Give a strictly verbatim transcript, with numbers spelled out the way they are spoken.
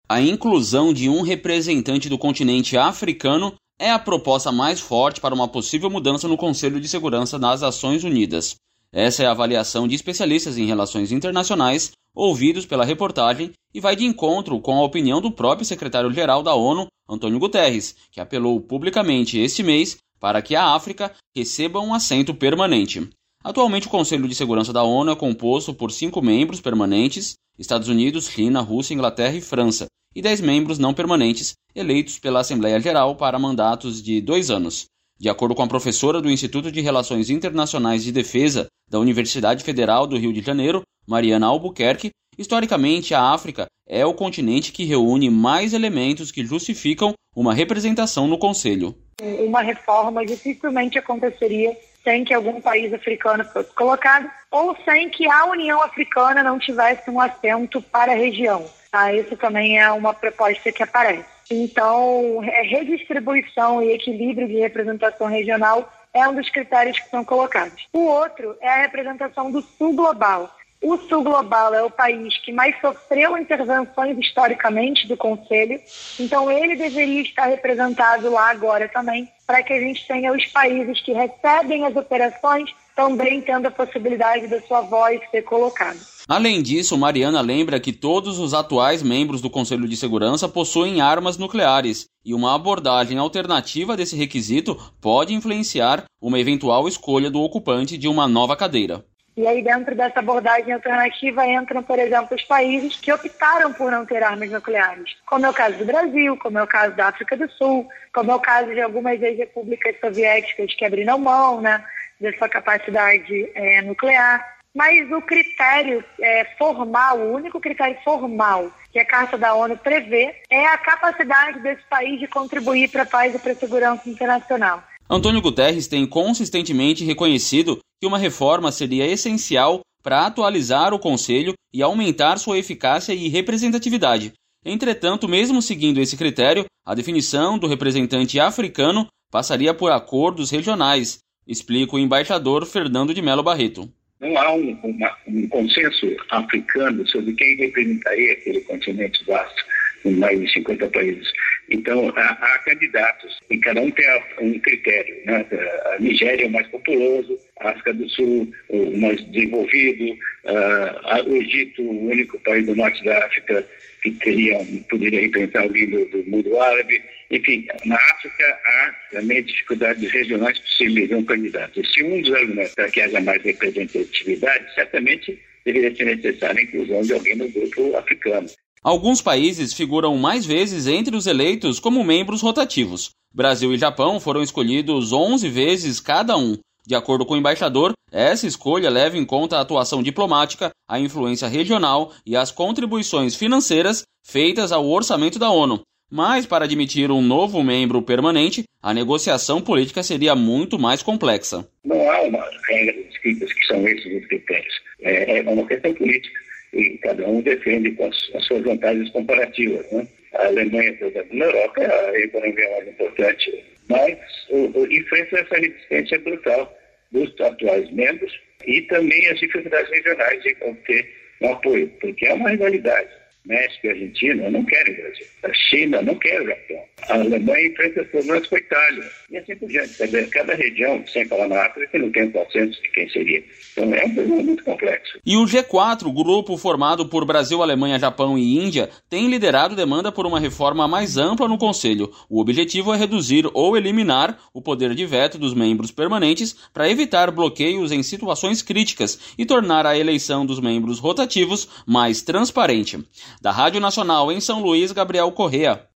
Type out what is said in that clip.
A inclusão de um representante do continente africano é a proposta mais forte para uma possível mudança no Conselho de Segurança das Nações Unidas. Essa é a avaliação de especialistas em relações internacionais ouvidos pela reportagem e vai de encontro com a opinião do próprio secretário-geral da ONU, Antônio Guterres, que apelou publicamente este mês para que a África receba um assento permanente. Atualmente, o Conselho de Segurança da ONU é composto por cinco membros permanentes, Estados Unidos, China, Rússia, Inglaterra e França, e dez membros não permanentes, eleitos pela Assembleia Geral para mandatos de dois anos. De acordo com a professora do Instituto de Relações Internacionais de Defesa da Universidade Federal do Rio de Janeiro, Mariana Albuquerque, historicamente a África é o continente que reúne mais elementos que justificam uma representação no Conselho. Uma reforma dificilmente aconteceria sem que algum país africano fosse colocado ou sem que a União Africana não tivesse um assento para a região. Tá? Isso também é uma proposta que aparece. Então, redistribuição e equilíbrio de representação regional é um dos critérios que são colocados. O outro é a representação do Sul global. O Sul global é o país que mais sofreu intervenções historicamente do Conselho, então ele deveria estar representado lá agora também, para que a gente tenha os países que recebem as operações também tendo a possibilidade da sua voz ser colocada. Além disso, Mariana lembra que todos os atuais membros do Conselho de Segurança possuem armas nucleares e uma abordagem alternativa desse requisito pode influenciar uma eventual escolha do ocupante de uma nova cadeira. E aí, dentro dessa abordagem alternativa, entram, por exemplo, os países que optaram por não ter armas nucleares, como é o caso do Brasil, como é o caso da África do Sul, como é o caso de algumas ex-repúblicas soviéticas que abriram mão, né, da sua capacidade é, nuclear. Mas o critério é, formal, o único critério formal que a Carta da ONU prevê é a capacidade desse país de contribuir para a paz e para a segurança internacional. Antônio Guterres tem consistentemente reconhecido que uma reforma seria essencial para atualizar o Conselho e aumentar sua eficácia e representatividade. Entretanto, mesmo seguindo esse critério, a definição do representante africano passaria por acordos regionais, explica o embaixador Fernando de Mello Barreto. Não há um, uma, um consenso africano sobre quem representaria aquele continente vasto, com mais de cinquenta países. Então, há, há candidatos, e cada um tem um critério, né? A Nigéria é o mais populoso, a África do Sul o mais desenvolvido, uh, o Egito, o único país do norte da África que teria, poderia representar alguém do, do mundo árabe. Enfim, na África há também dificuldades regionais para se eleger um candidato. Se um dos argumentos para que haja mais representatividade, certamente deveria ser necessária a inclusão de alguém no grupo africano. Alguns países figuram mais vezes entre os eleitos como membros rotativos. Brasil e Japão foram escolhidos onze vezes cada um. De acordo com o embaixador, essa escolha leva em conta a atuação diplomática, a influência regional e as contribuições financeiras feitas ao orçamento da ONU. Mas, para admitir um novo membro permanente, a negociação política seria muito mais complexa. Não há uma regra escritas que são esses os critérios. É, é uma questão política. E cada um defende com as, as suas vantagens comparativas. Né? A Alemanha, por exemplo, na Europa, é a economia mais importante, mas o, o, enfrenta essa resistência brutal dos atuais membros e também as dificuldades regionais de obter um apoio, porque é uma rivalidade. México e Argentina não querem o Brasil. A China não quer o Japão. A Alemanha enfrenta problemas com a Itália. E assim por diante. Cada região, sem falar na África, não tem um consenso de quem seria. Então é um problema muito complexo. E o G quatro, grupo formado por Brasil, Alemanha, Japão e Índia, tem liderado demanda por uma reforma mais ampla no Conselho. O objetivo é reduzir ou eliminar o poder de veto dos membros permanentes para evitar bloqueios em situações críticas e tornar a eleição dos membros rotativos mais transparente. Da Rádio Nacional em São Luís, Gabriel Correa.